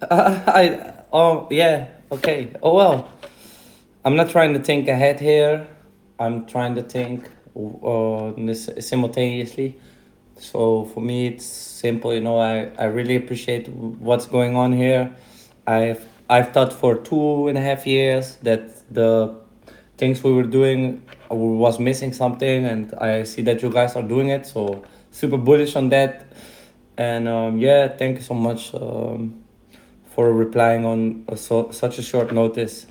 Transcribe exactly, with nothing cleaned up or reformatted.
Uh, I oh yeah, okay. Oh well, I'm not trying to think ahead here. I'm trying to think uh, this simultaneously. So for me, it's simple. You know, I, I really appreciate what's going on here. I've I've thought for two and a half years that the things we were doing was missing something, and I see that you guys are doing it. So super bullish on that. And um, yeah, thank you so much um, for replying on a so, such a short notice.